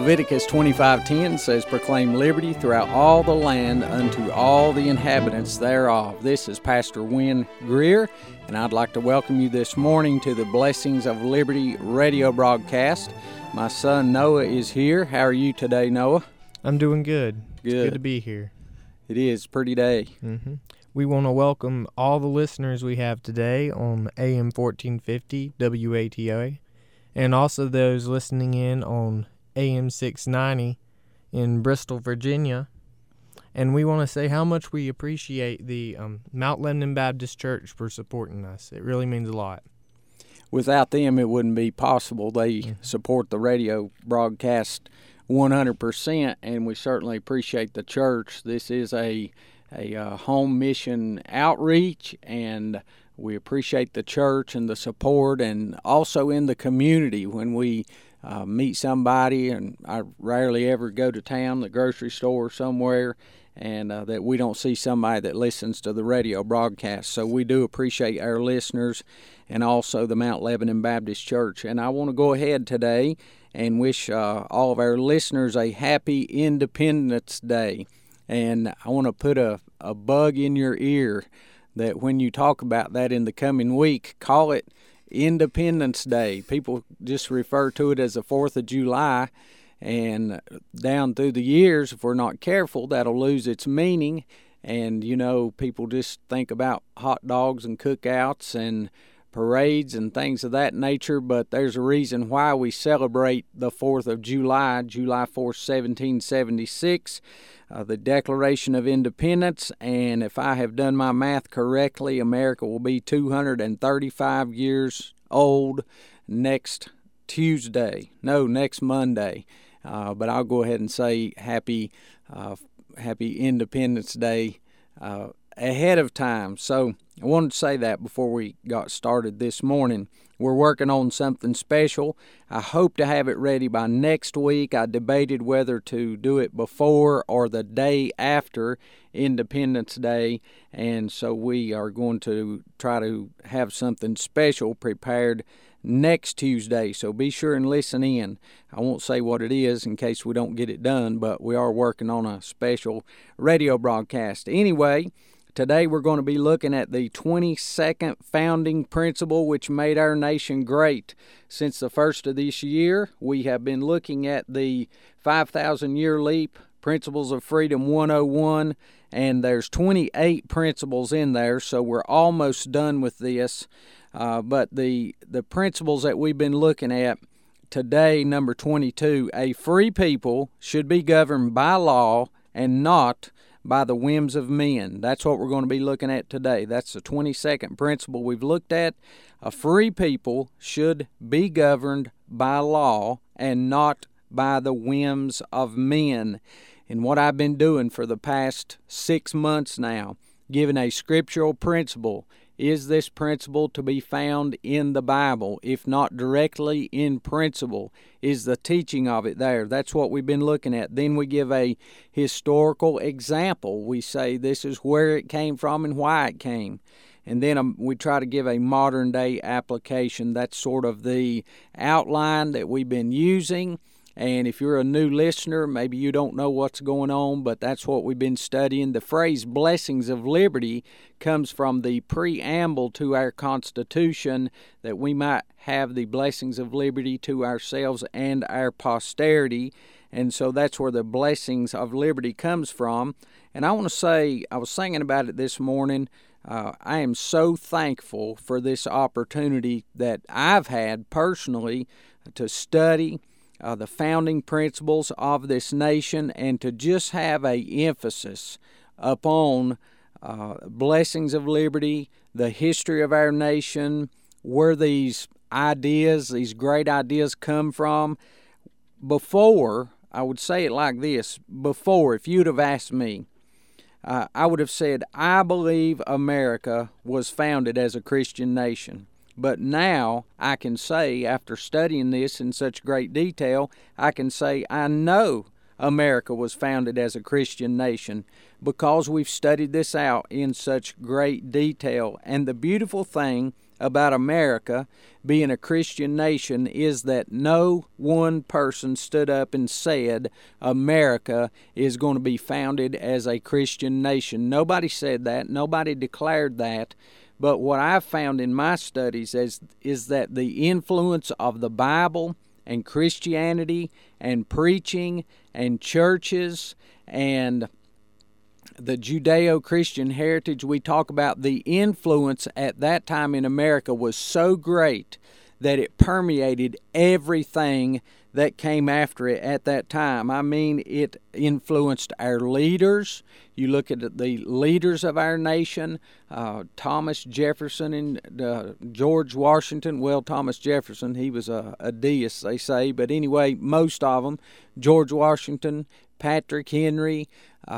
Leviticus 25:10 says, "Proclaim liberty throughout all the land unto all the inhabitants thereof." This is Pastor Wynn Greer, and I'd like to welcome you this morning to the Blessings of Liberty radio broadcast. My son Noah is here. How are you today, Noah? I'm doing good. Good. It's good to be here. It is a pretty day. We want to welcome all the listeners we have today on AM 1450 WATA, and also those listening in on AM 690 in Bristol, Virginia. And we want to say how much we appreciate the Mount Lebanon Baptist Church for supporting us. It really means a lot. Without them, it wouldn't be possible. They support the radio broadcast 100%, and we certainly appreciate the church. This is a home mission outreach, and we appreciate the church and the support, and also in the community when we meet somebody, and I rarely ever go to town, the grocery store somewhere, and that we don't see somebody that listens to the radio broadcast. So we do appreciate our listeners and also the Mount Lebanon Baptist Church. And I want to go ahead today and wish all of our listeners a happy Independence Day. And I want to put a bug in your ear that when you talk about that in the coming week, call it Independence Day. People just refer to it as the 4th of July, and down through the years, if we're not careful, that'll lose its meaning. And, you know, people just think about hot dogs and cookouts and parades and things of that nature, but there's a reason why we celebrate the 4th of July, July 4th, 1776, the Declaration of Independence, and if I have done my math correctly, America will be 235 years old next Monday, but I'll go ahead and say happy Independence Day ahead of time. So I wanted to say that before we got started this morning. We're working on something special. I hope to have it ready by next week. I debated whether to do it before or the day after Independence Day, and so we are going to try to have something special prepared next Tuesday, so be sure and listen in. I won't say what it is in case we don't get it done, but we are working on a special radio broadcast. Anyway, today we're going to be looking at the 22nd founding principle which made our nation great. Since the first of this year, we have been looking at the 5,000-year leap, Principles of Freedom 101, and there's 28 principles in there, so we're almost done with this. But the principles that we've been looking at today, number 22, a free people should be governed by law and not by the whims of men. That's what we're going to be looking at today. That's the 22nd principle we've looked at. A free people should be governed by law and not by the whims of men. And what I've been doing for the past 6 months now, giving a scriptural principle. Is this principle to be found in the Bible? If not directly in principle, is the teaching of it there? That's what we've been looking at. Then we give a historical example. We say this is where it came from and why it came. And then we try to give a modern day application. That's sort of the outline that we've been using. And if you're a new listener, maybe you don't know what's going on, but that's what we've been studying. The phrase blessings of liberty comes from the preamble to our Constitution, that we might have the blessings of liberty to ourselves and our posterity. And so that's where the blessings of liberty comes from. And I want to say, I was thinking about it this morning, I am so thankful for this opportunity that I've had personally to study the founding principles of this nation, and to just have a emphasis upon blessings of liberty, the history of our nation, where these ideas, these great ideas come from. Before, I would say it like this, before, if you'd have asked me, I would have said, I believe America was founded as a Christian nation. But now I can say, after studying this in such great detail, I can say I know America was founded as a Christian nation because we've studied this out in such great detail. And the beautiful thing about America being a Christian nation is that no one person stood up and said America is going to be founded as a Christian nation. Nobody said that. Nobody declared that. But what I've found in my studies is that the influence of the Bible and Christianity and preaching and churches and the Judeo-Christian heritage, we talk about the influence at that time in America was so great that it permeated everything that came after it at that time. I mean, it influenced our leaders. You look at the leaders of our nation, Thomas Jefferson and George Washington. Well, Thomas Jefferson, he was a deist, they say. But anyway, most of them, George Washington, Patrick Henry,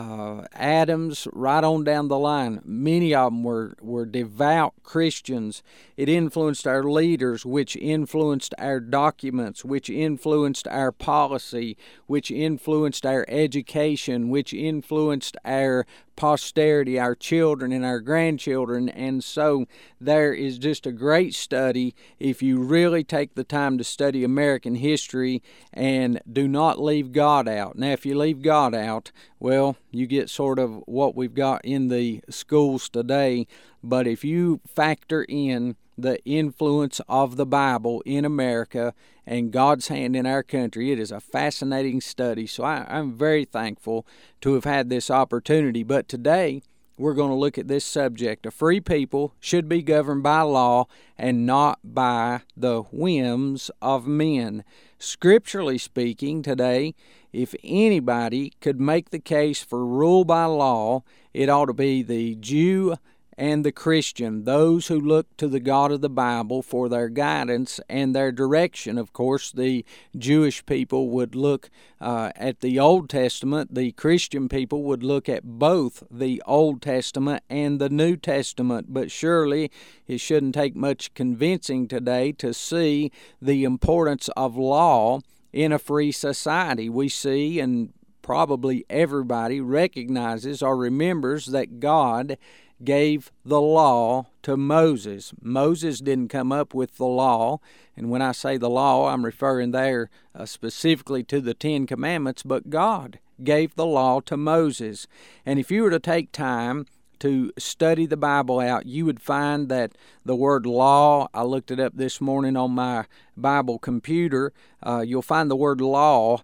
Adams, right on down the line. Many of them were devout Christians. It influenced our leaders, which influenced our documents, which influenced our policy, which influenced our education, which influenced our posterity, our children and our grandchildren. And so there is just a great study if you really take the time to study American history and do not leave God out. Now, if you leave God out, well, you get sort of what we've got in the schools today. But if you factor in the influence of the Bible in America and God's hand in our country, it is a fascinating study. So I'm very thankful to have had this opportunity. But today, we're going to look at this subject. A free people should be governed by law and not by the whims of men. Scripturally speaking, today, if anybody could make the case for rule by law, it ought to be the Jew and the Christian, those who look to the God of the Bible for their guidance and their direction. Of course, the Jewish people would look at the Old Testament. The Christian people would look at both the Old Testament and the New Testament. But surely it shouldn't take much convincing today to see the importance of law in a free society. We see, and probably everybody recognizes or remembers, that God gave the law to Moses. Moses didn't come up with the law, and when I say the law, I'm referring there specifically to the Ten Commandments, but God gave the law to Moses. And if you were to take time to study the Bible out, you would find that the word law, I looked it up this morning on my Bible computer, you'll find the word law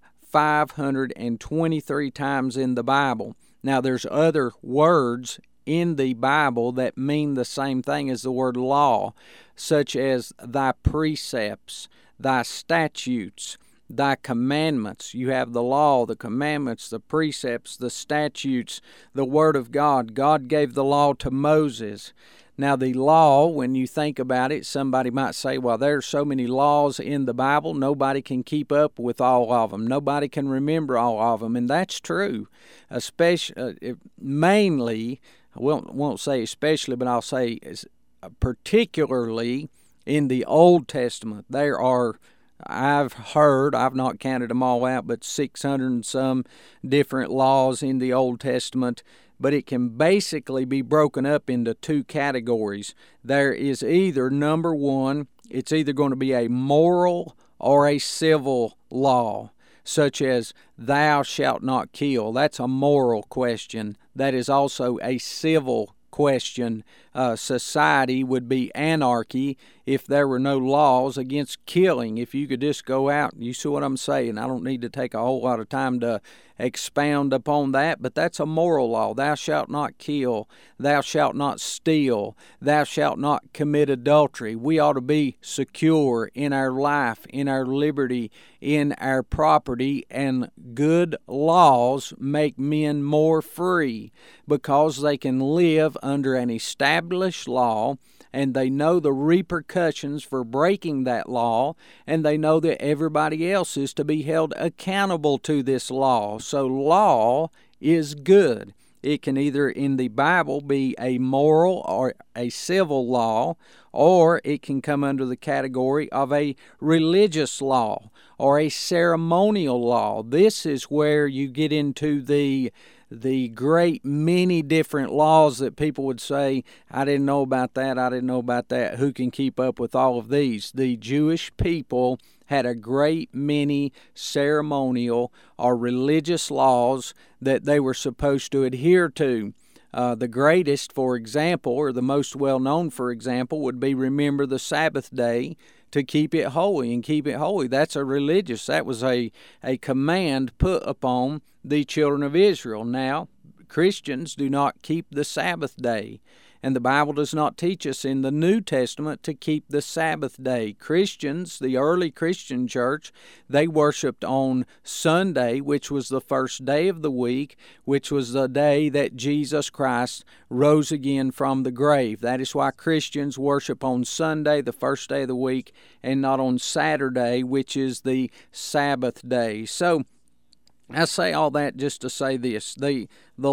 523 times in the Bible. Now, there's other words in the Bible that mean the same thing as the word law, such as thy precepts, thy statutes, thy commandments. You have the law, the commandments, the precepts, the statutes, the Word of God. God gave the law to Moses. Now, the law, when you think about it, somebody might say, well, there's so many laws in the Bible, nobody can keep up with all of them. Nobody can remember all of them, and that's true. Mainly, I won't say especially, but I'll say particularly in the Old Testament. There are, I've not counted them all out, but 600 and some different laws in the Old Testament. But it can basically be broken up into two categories. There is either, number one, it's either going to be a moral or a civil law, such as thou shalt not kill. That's a moral question. That is also a civil question. Society would be anarchy if there were no laws against killing. If you could just go out, you see what I'm saying. I don't need to take a whole lot of time to expound upon that, but that's a moral law. Thou shalt not kill. Thou shalt not steal. Thou shalt not commit adultery. We ought to be secure in our life, in our liberty, in our property, and good laws make men more free because they can live under an established law, and they know the repercussions for breaking that law, and they know that everybody else is to be held accountable to this law. So law is good. It can either in the Bible be a moral or a civil law, or it can come under the category of a religious law or a ceremonial law. This is where you get into the the great many different laws that people would say, I didn't know about that, I didn't know about that. Who can keep up with all of these? The Jewish people had a great many ceremonial or religious laws that they were supposed to adhere to. The greatest, for example, or the most well-known, for example, would be remember the Sabbath day to keep it holy and keep it holy. That's that was a command put upon the children of Israel. Now, Christians do not keep the Sabbath day, and the Bible does not teach us in the New Testament to keep the Sabbath day. Christians, the early Christian church, they worshiped on Sunday, which was the first day of the week, which was the day that Jesus Christ rose again from the grave. That is why Christians worship on Sunday, the first day of the week, and not on Saturday, which is the Sabbath day. So, I say all that just to say this. The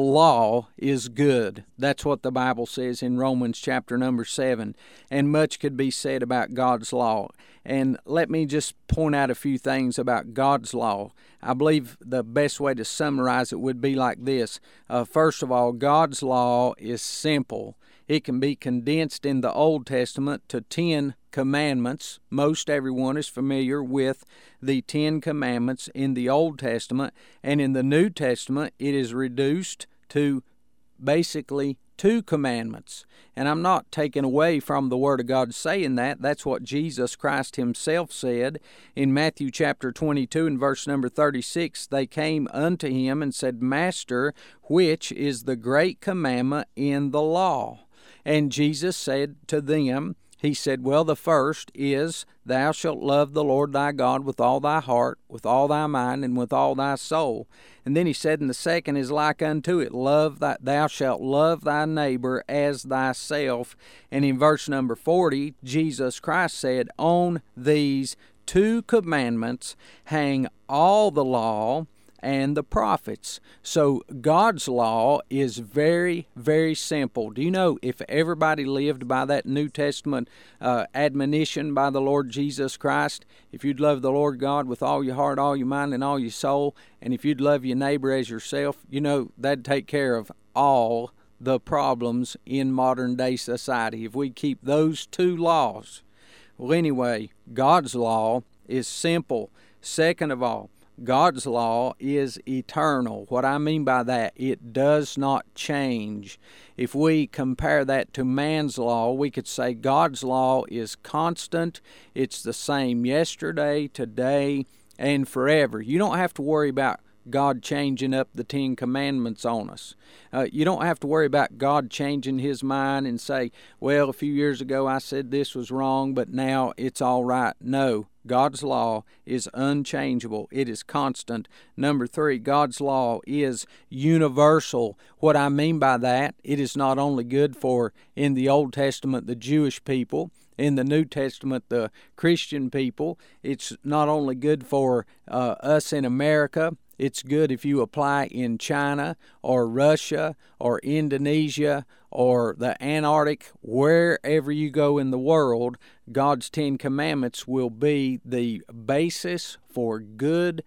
law is good. That's what the Bible says in Romans chapter number 7. And much could be said about God's law. And let me just point out a few things about God's law. I believe the best way to summarize it would be like this. First of all, God's law is simple. It can be condensed in the Old Testament to 10 commandments. Most everyone is familiar with the 10 commandments in the Old Testament, and in the New Testament it is reduced to basically 2 commandments. And I'm not taking away from the Word of God saying that. That's what Jesus Christ Himself said in Matthew chapter 22 and verse number 36. They came unto Him and said, Master, which is the great commandment in the law? And Jesus said to them, He said, well, the first is, Thou shalt love the Lord thy God with all thy heart, with all thy mind, and with all thy soul. And then He said, and the second is like unto it, Thou shalt love thy neighbor as thyself. And in verse number 40, Jesus Christ said, On these 2 commandments hang all the law and the prophets. So God's law is very, very simple. Do you know if everybody lived by that New Testament admonition by the Lord Jesus Christ, if you'd love the Lord God with all your heart, all your mind, and all your soul, and if you'd love your neighbor as yourself, you know, that'd take care of all the problems in modern day society if we keep those 2 laws. Well, anyway, God's law is simple. Second of all, God's law is eternal. What I mean by that, it does not change. If we compare that to man's law, we could say God's law is constant. It's the same yesterday, today, and forever. You don't have to worry about God changing up the 10 commandments on us. You don't have to worry about God changing His mind and say, well, a few years ago I said this was wrong, but now it's all right. No, God's law is unchangeable. It is constant. Number 3, God's law is universal. What I mean by that, it is not only good for, in the Old Testament, the Jewish people, in the New Testament, the Christian people. It's not only good for us in America. It's good if you apply in China or Russia or Indonesia or the Antarctic, wherever you go in the world. God's 10 commandments will be the basis for good,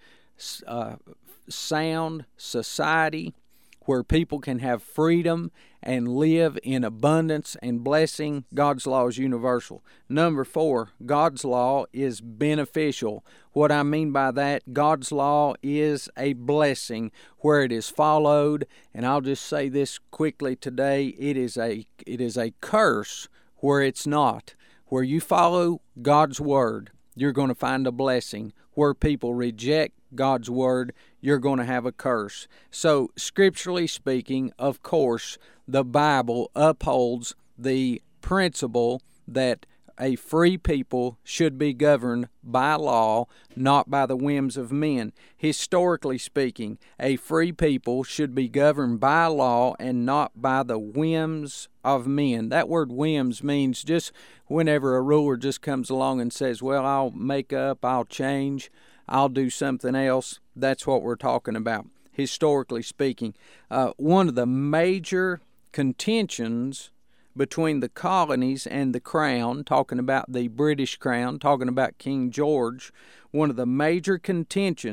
sound society where people can have freedom and live in abundance and blessing. God's law is universal. Number 4, God's law is beneficial. What I mean by that, God's law is a blessing where it is followed, and I'll just say this quickly today, it is a curse where it's not. Where you follow God's word, you're going to find a blessing. Where people reject God's word, you're going to have a curse. So, scripturally speaking, of course, the Bible upholds the principle that a free people should be governed by law, not by the whims of men. Historically speaking, a free people should be governed by law and not by the whims of men. That word whims means just whenever a ruler just comes along and says, well, I'll make up, I'll change, I'll do something else. That's what we're talking about, historically speaking. One of the major contentions between the colonies and the crown, talking about the British crown, talking about King George, one of the major contentions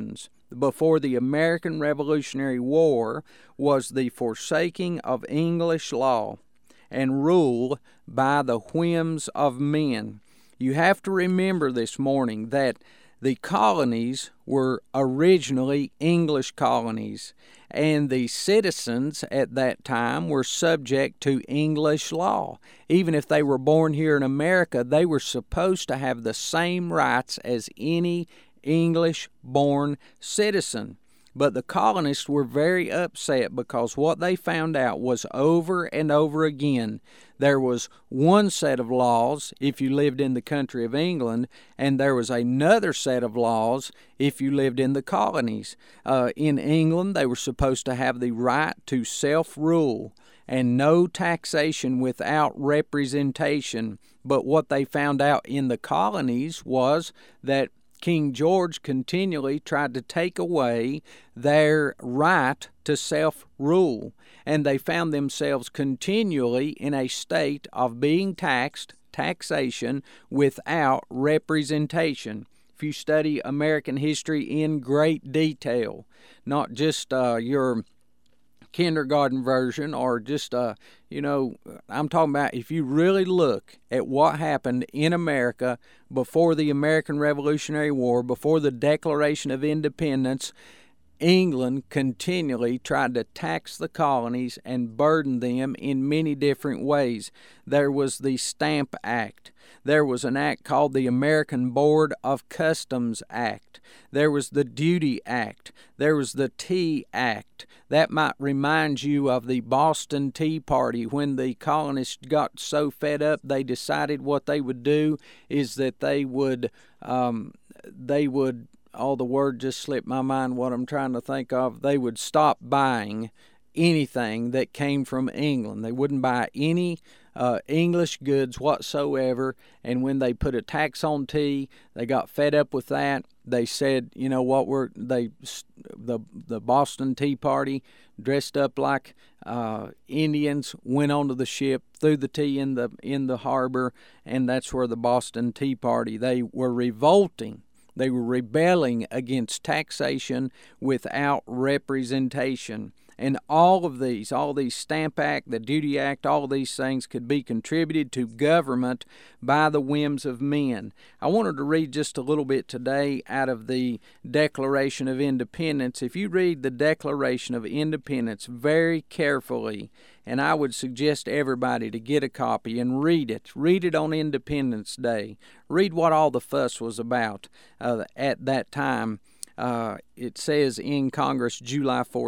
before the American Revolutionary War was the forsaking of English law and rule by the whims of men. You have to remember this morning that the colonies were originally English colonies, and the citizens at that time were subject to English law. Even if they were born here in America, they were supposed to have the same rights as any English-born citizen. But the colonists were very upset because what they found out was over and over again there was one set of laws if you lived in the country of England, and there was another set of laws if you lived in the colonies. In England, they were supposed to have the right to self-rule and no taxation without representation. But what they found out in the colonies was that King George continually tried to take away their right to self-rule, and they found themselves continually in a state of being taxation without representation. If you study American history in great detail, not just your kindergarten version or just, I'm talking about if you really look at what happened in America before the American Revolutionary War, before the Declaration of Independence, England continually tried to tax the colonies and burden them in many different ways. There was the Stamp Act. There was an act called the American Board of Customs Act. There was the Duty Act. There was the Tea Act. That might remind you of the Boston Tea Party. When the colonists got so fed up, they decided what they would do is that they would the word just slipped my mind what I'm trying to think of. They would stop buying anything that came from England. They wouldn't buy any English goods whatsoever, and when they put a tax on tea, they got fed up with that. They said, you know what, the Boston Tea Party dressed up like Indians, went onto the ship, threw the tea in the harbor, and that's where the Boston Tea Party, they were revolting. They were rebelling against taxation without representation. And all these Stamp Act, the Duty Act, all of these things could be contributed to government by the whims of men. I wanted to read just a little bit today out of the Declaration of Independence. If you read the Declaration of Independence very carefully, and I would suggest everybody to get a copy and read it. Read it on Independence Day. Read what all the fuss was about at that time. It says in Congress, July 4,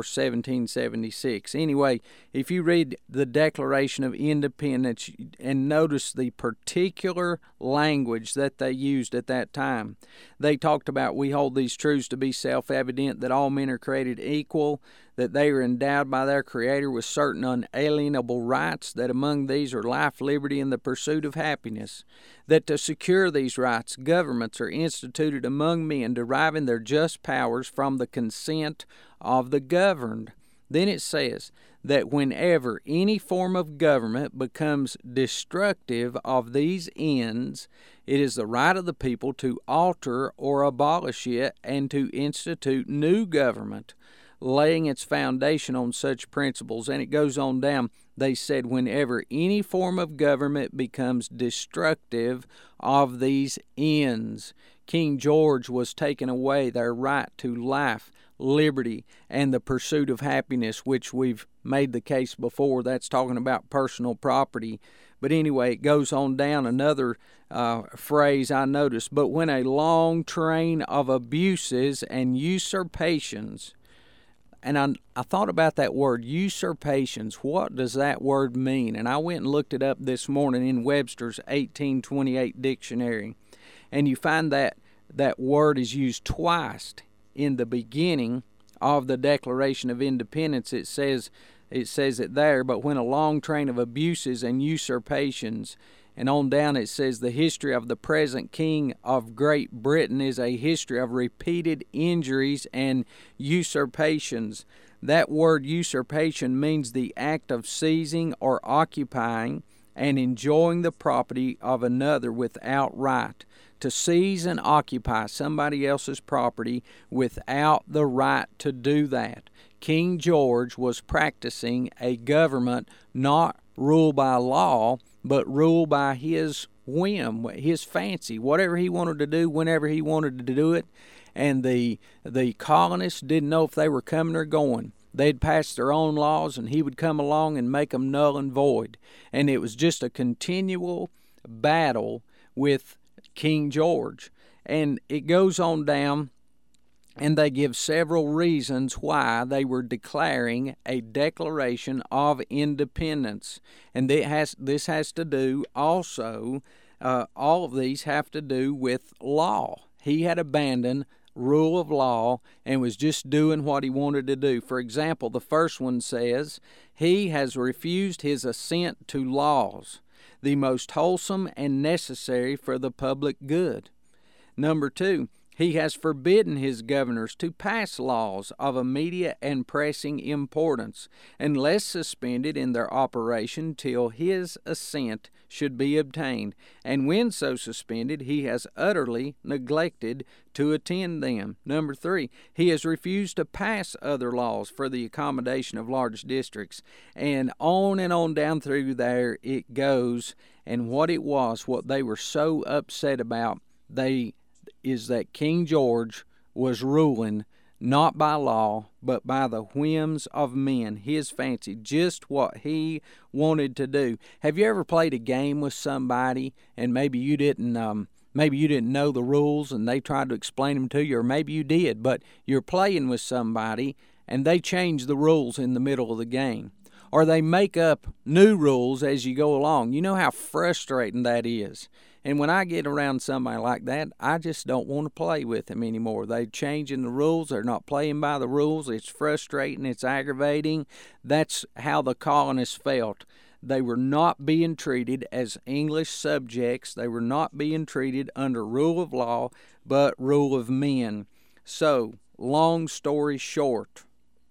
1776. Anyway, if you read the Declaration of Independence and notice the particular language that they used at that time, they talked about, we hold these truths to be self-evident, that all men are created equal, that they are endowed by their Creator with certain unalienable rights, that among these are life, liberty, and the pursuit of happiness, that to secure these rights, governments are instituted among men, deriving their just powers from the consent of the governed. Then it says that whenever any form of government becomes destructive of these ends, it is the right of the people to alter or abolish it and to institute new government, laying its foundation on such principles. And it goes on down. They said whenever any form of government becomes destructive of these ends, King George was taking away their right to life, liberty, and the pursuit of happiness, which we've made the case before. That's talking about personal property. But anyway, it goes on down. Another phrase I noticed, but when a long train of abuses and usurpations, and I thought about that word, usurpations. What does that word mean? And I went and looked it up this morning in Webster's 1828 dictionary. And you find that word is used twice in the beginning of the Declaration of Independence. It says it there, but when a long train of abuses and usurpations, and on down it says the history of the present King of Great Britain is a history of repeated injuries and usurpations. That word usurpation means the act of seizing or occupying and enjoying the property of another without right, to seize and occupy somebody else's property without the right to do that. King George was practicing a government not ruled by law, but ruled by his whim, his fancy, whatever he wanted to do, whenever he wanted to do it. And the colonists didn't know if they were coming or going. They'd pass their own laws, and he would come along and make them null and void. And it was just a continual battle with King George. And it goes on down, and they give several reasons why they were declaring a Declaration of Independence. And this has to do also, all of these have to do with law. He had abandoned rule of law and was just doing what he wanted to do. For example, the first one says, he has refused his assent to laws, the most wholesome and necessary for the public good. Number 2, he has forbidden his governors to pass laws of immediate and pressing importance, unless suspended in their operation till his assent should be obtained, and when so suspended, he has utterly neglected to attend them. Number 3, he has refused to pass other laws for the accommodation of large districts, and on down through there it goes. And what they were so upset about, is that King George was ruling not by law, but by the whims of men, his fancy, just what he wanted to do. Have you ever played a game with somebody and maybe you didn't know the rules and they tried to explain them to you, or maybe you did, but you're playing with somebody and they change the rules in the middle of the game, or they make up new rules as you go along? You know how frustrating that is. And when I get around somebody like that, I just don't want to play with them anymore. They're changing the rules. They're not playing by the rules. It's frustrating. It's aggravating. That's how the colonists felt. They were not being treated as English subjects. They were not being treated under rule of law, but rule of men. So, long story short,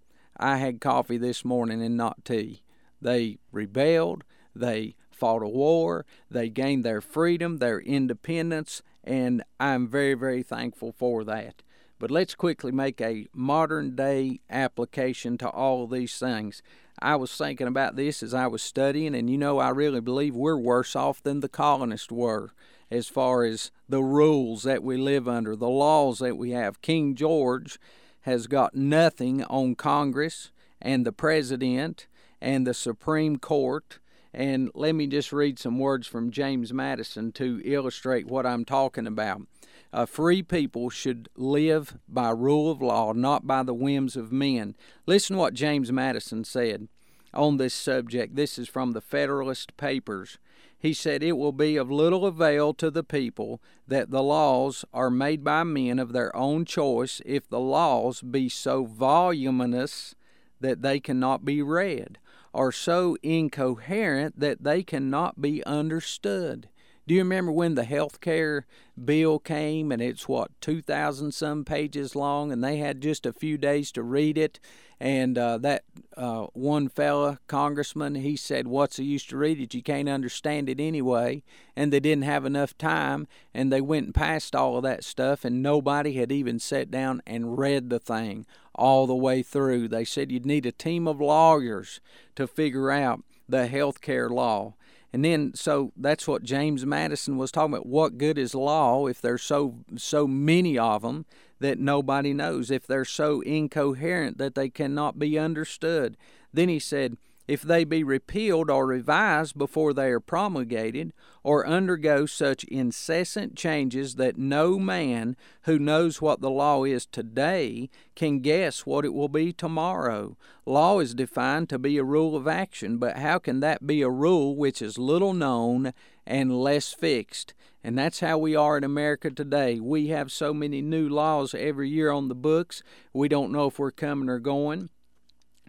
I had coffee this morning and not tea. They rebelled. They fought a war. They gained their freedom, their independence, and I'm very, very thankful for that. But let's quickly make a modern day application to all of these things. I was thinking about this as I was studying, and I really believe we're worse off than the colonists were as far as the rules that we live under, the laws that we have. King George has got nothing on Congress and the President and the Supreme Court. And let me just read some words from James Madison to illustrate what I'm talking about. Free people should live by rule of law, not by the whims of men. Listen to what James Madison said on this subject. This is from the Federalist Papers. He said, "It will be of little avail to the people that the laws are made by men of their own choice if the laws be so voluminous that they cannot be read, are so incoherent that they cannot be understood." Do you remember when the health care bill came, and it's 2,000 some pages long, and they had just a few days to read it? And that one fella, congressman, he said, "What's the use to read it? You can't understand it anyway." And they didn't have enough time, and they went and passed all of that stuff, and nobody had even sat down and read the thing all the way through. They said you'd need a team of lawyers to figure out the health care law. And then, so that's what James Madison was talking about. What good is law if there's so many of them that nobody knows, if they're so incoherent that they cannot be understood? Then he said, if they be repealed or revised before they are promulgated, or undergo such incessant changes that no man who knows what the law is today can guess what it will be tomorrow. Law is defined to be a rule of action, but how can that be a rule which is little known and less fixed? And that's how we are in America today. We have so many new laws every year on the books, we don't know if we're coming or going.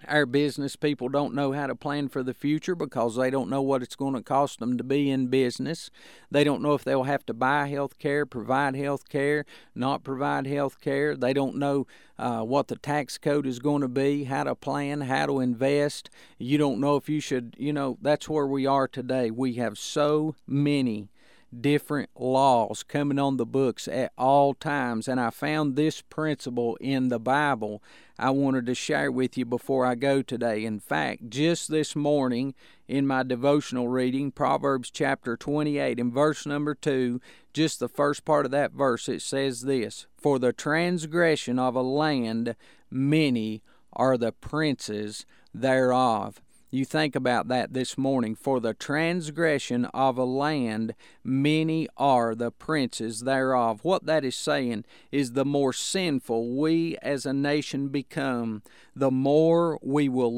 Our business people don't know how to plan for the future because they don't know what it's going to cost them to be in business. They don't know if they'll have to buy health care, provide health care, not provide health care. They don't know what the tax code is going to be, how to plan, how to invest. You don't know if you should, that's where we are today. We have so many different laws coming on the books at all times, and I found this principle in the Bible I wanted to share with you before I go today. In fact, just this morning in my devotional reading, Proverbs chapter 28 and verse number 2, just the first part of that verse, it says this: "For the transgression of a land many are the princes thereof." You think about that this morning. For the transgression of a land, many are the princes thereof. What that is saying is the more sinful we as a nation become, the more we will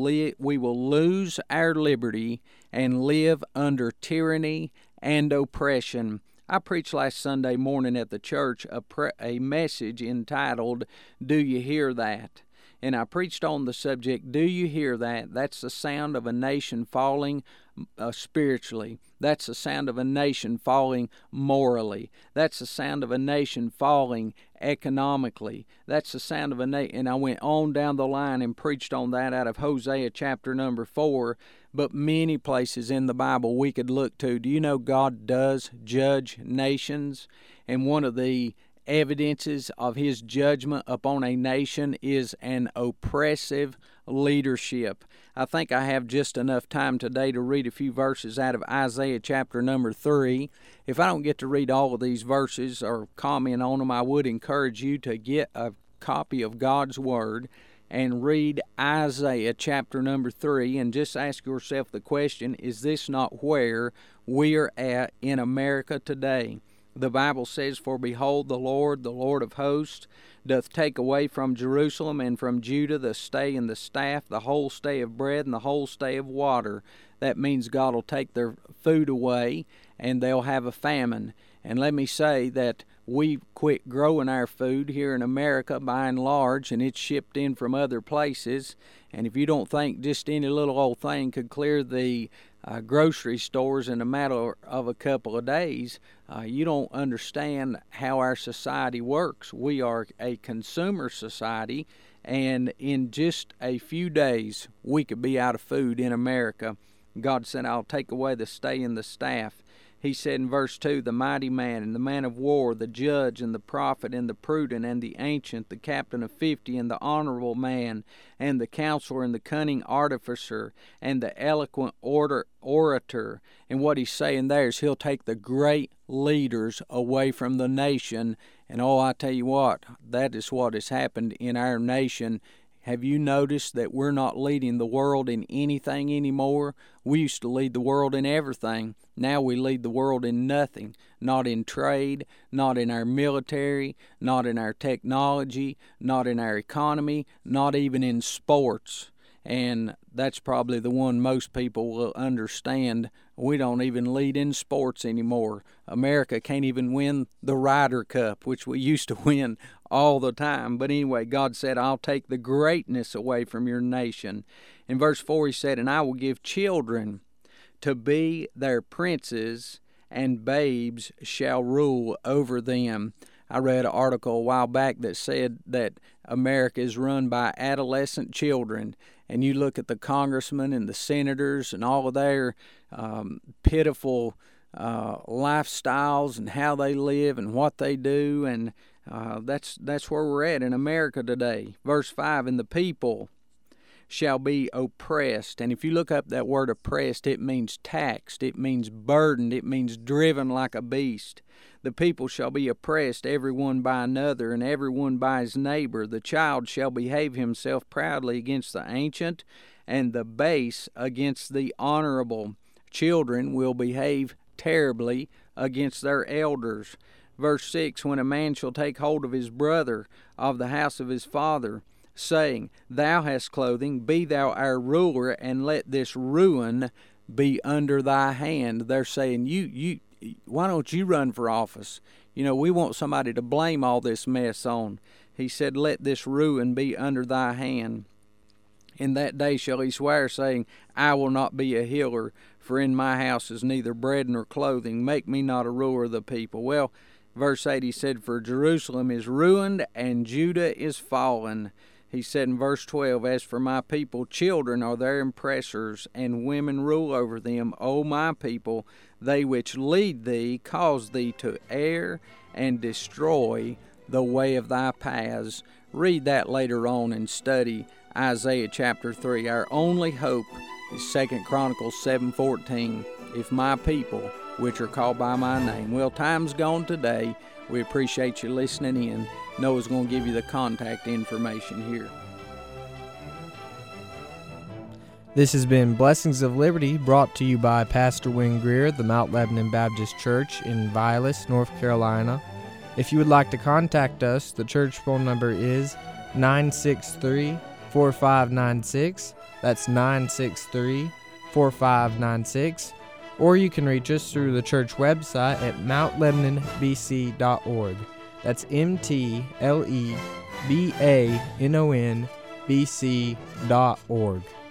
lose our liberty and live under tyranny and oppression. I preached last Sunday morning at the church a message entitled, "Do You Hear That?" And I preached on the subject, do you hear that? That's the sound of a nation falling spiritually. That's the sound of a nation falling morally. That's the sound of a nation falling economically. That's the sound of a nation. And I went on down the line and preached on that out of Hosea chapter number 4. But many places in the Bible we could look to. Do you know God does judge nations? And one of the evidences of His judgment upon a nation is an oppressive leadership. I think I have just enough time today to read a few verses out of Isaiah chapter number 3. If I don't get to read all of these verses or comment on them, I would encourage you to get a copy of God's Word and read Isaiah chapter number 3 and just ask yourself the question, is this not where we are at in America today? The Bible says, "For behold, the Lord of hosts, doth take away from Jerusalem and from Judah the stay and the staff, the whole stay of bread and the whole stay of water." That means God will take their food away and they'll have a famine. And let me say that we quit growing our food here in America by and large, and it's shipped in from other places. And if you don't think just any little old thing could clear the grocery stores in a matter of a couple of days, you don't understand how our society works. We are a consumer society, and in just a few days we could be out of food in America. God said, "I'll take away the stay and the staff." He said in verse 2, "The mighty man and the man of war, the judge and the prophet and the prudent and the ancient, the captain of 50 and the honorable man and the counselor and the cunning artificer and the eloquent orator." And what he's saying there is He'll take the great leaders away from the nation. And I tell you what, that is what has happened in our nation. Have you noticed that we're not leading the world in anything anymore? We used to lead the world in everything. Now we lead the world in nothing. Not in trade, not in our military, not in our technology, not in our economy, not even in sports. And that's probably the one most people will understand. We don't even lead in sports anymore. America can't even win the Ryder Cup, which we used to win all the time. But anyway, God said, "I'll take the greatness away from your nation." In verse 4 He said, "And I will give children to be their princes, and babes shall rule over them." I read an article a while back that said that America is run by adolescent children. And you look at the congressmen and the senators and all of their pitiful lifestyles and how they live and what they do, and that's where we're at in America today. Verse 5, "And the people shall be oppressed." And if you look up that word oppressed, it means taxed, it means burdened, it means driven like a beast. "The people shall be oppressed, every one by another, and every one by his neighbor. The child shall behave himself proudly against the ancient, and the base against the honorable. Children will behave terribly against their elders." Verse 6, "When a man shall take hold of his brother of the house of his father, saying, Thou hast clothing, be thou our ruler, and let this ruin be under thy hand." They're saying, why don't you run for office? We want somebody to blame all this mess on. He said, "Let this ruin be under thy hand." In that day shall he swear, saying, I will not be a healer, for in my house is neither bread nor clothing. Make me not a ruler of the people. Well, verse 8, he said, for Jerusalem is ruined, and Judah is fallen. He said in verse 12, as for my people, children are their oppressors, and women rule over them. O my people, they which lead thee cause thee to err and destroy the way of thy paths. Read that later on and study Isaiah chapter 3. Our only hope is 2 Chronicles 7:14. If my people, which are called by my name. Well, time's gone today. We appreciate you listening in. Noah's going to give you the contact information here. This has been Blessings of Liberty, brought to you by Pastor Wayne Greer, the Mount Lebanon Baptist Church in Vilas, North Carolina. If you would like to contact us, the church phone number is 963-4596. That's 963-4596. Or you can reach us through the church website at mountlebanonbc.org. That's MTLEBANONBC.org.